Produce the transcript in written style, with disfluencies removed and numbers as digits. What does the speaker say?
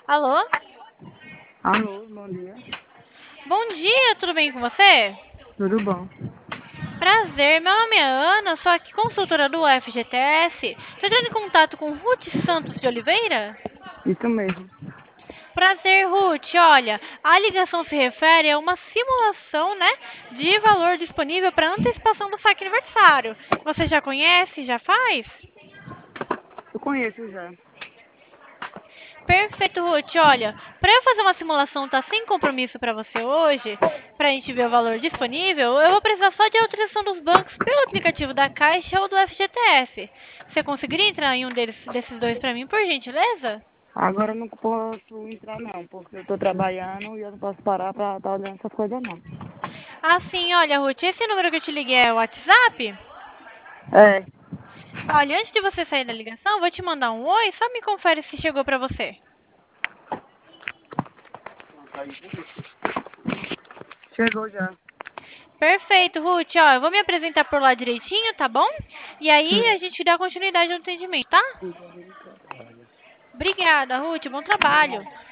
Alô? Alô, bom dia. Bom dia, tudo bem com você? Tudo bom? Prazer, meu nome é Ana, sou aqui consultora do FGTS. Estou entrando em contato com Ruth Santos de Oliveira? Isso mesmo. Prazer, Ruth. Olha, a ligação se refere a uma simulação, né, de valor disponível para antecipação do saque aniversário. Você já conhece? Já faz? Eu conheço já. Perfeito, Ruth. Olha, para eu fazer uma simulação tá sem compromisso para você hoje, para a gente ver o valor disponível, eu vou precisar só de autorização dos bancos pelo aplicativo da Caixa ou do FGTS. Você conseguiria entrar em um desses dois para mim, por gentileza? Agora eu não posso entrar não, porque eu tô trabalhando e eu não posso parar pra estar olhando essas coisas não. Ah, sim, olha, Ruth, esse número que eu te liguei é o WhatsApp? É, Olha, antes de você sair da ligação, eu vou te mandar um oi, só me confere se chegou para você. chegou já. Perfeito, Ruth. Ó, eu vou me apresentar por lá direitinho, tá bom? E aí Sim. a gente dá continuidade ao atendimento, tá? Obrigada, Ruth. Bom trabalho.